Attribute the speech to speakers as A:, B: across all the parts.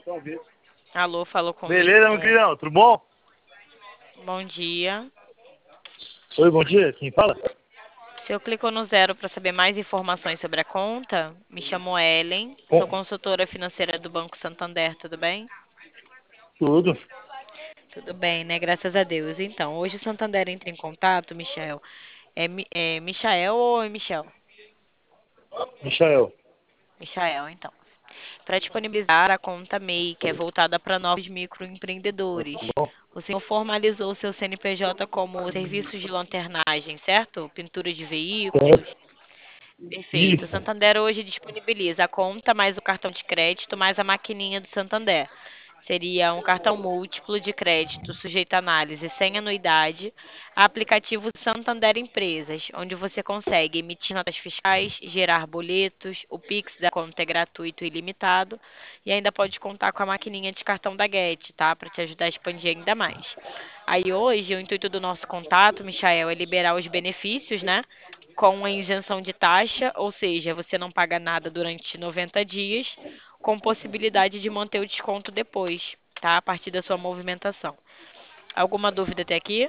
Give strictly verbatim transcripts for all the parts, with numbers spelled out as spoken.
A: Alô, falou com o
B: Beleza, meu
A: Michael.
B: queridão, tudo bom?
A: Bom dia.
B: Oi, bom dia, quem fala?
A: Se eu clicou no zero para saber mais informações sobre a conta, me chamo Ellen, sou
B: Com
A: consultora financeira do Banco Santander, tudo bem?
B: tudo.
A: Tudo bem, né? Graças a Deus. Então, hoje o Santander entra em contato, Michel. É, Mi- é Michael ou é Michel?
B: Michael.
A: Michael, então. Para disponibilizar a conta M E I, que é voltada para novos microempreendedores.
B: Bom,
A: O senhor formalizou seu C N P J como serviços de lanternagem, certo? Pintura de veículos.
B: certo?
A: Perfeito. O
B: Isso,
A: Santander hoje disponibiliza a conta mais o cartão de crédito mais a maquininha do Santander. Seria um cartão múltiplo de crédito sujeito a análise sem anuidade, aplicativo Santander Empresas, onde você consegue emitir notas fiscais, gerar boletos, o Pix da conta é gratuito e ilimitado, e ainda pode contar com a maquininha de cartão da Get, tá? Para te ajudar a expandir ainda mais. Aí hoje, o intuito do nosso contato, Michael, é liberar os benefícios, né? Com a isenção de taxa, ou seja, você não paga nada durante noventa dias, com possibilidade de manter o desconto depois, tá? A partir da sua movimentação. Alguma dúvida até aqui?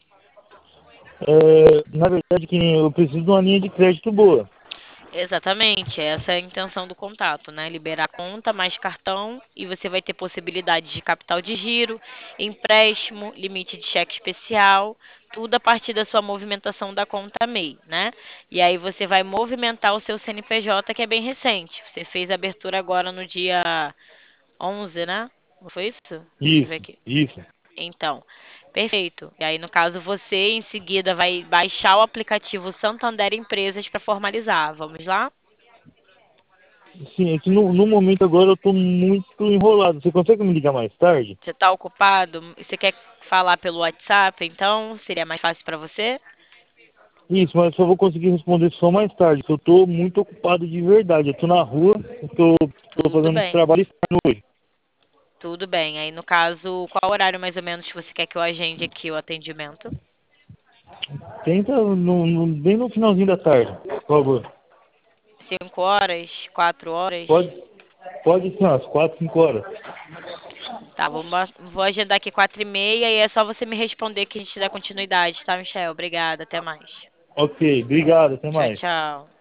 B: é, na verdade que eu preciso de uma linha de crédito boa.
A: Exatamente, essa é a intenção do contato, né? Liberar a conta mais cartão e você vai ter possibilidade de capital de giro, empréstimo, limite de cheque especial, tudo a partir da sua movimentação da conta M E I, né? E aí você vai movimentar o seu C N P J, que é bem recente. Você fez a abertura agora no dia onze, né? Não foi isso? Deixa eu ver
B: Isso,
A: aqui.
B: isso.
A: Então, perfeito. E aí, no caso, você em seguida vai baixar o aplicativo Santander Empresas para formalizar. Vamos lá?
B: Sim, é que no, no momento agora eu tô muito enrolado. Você consegue me ligar mais tarde?
A: Você está ocupado? Você quer falar pelo WhatsApp, então? Seria mais fácil para você?
B: Isso, mas só vou conseguir responder só mais tarde, que eu tô muito ocupado de verdade. Eu tô na rua, eu tô, tô
A: Tudo
B: fazendo
A: bem.
B: trabalho externo hoje.
A: Tudo bem. Aí, no caso, qual horário mais ou menos que você quer que eu agende aqui o atendimento?
B: Tenta no, no- bem no finalzinho da tarde, por favor.
A: Cinco horas? Quatro horas?
B: Pode, pode ser umas quatro, cinco horas.
A: Tá, vou, vou agendar aqui quatro e meia e é só você me responder que a gente dá continuidade, tá, Michel? Obrigada, até mais.
B: Ok, obrigado, até
A: Tchau,
B: mais.
A: tchau.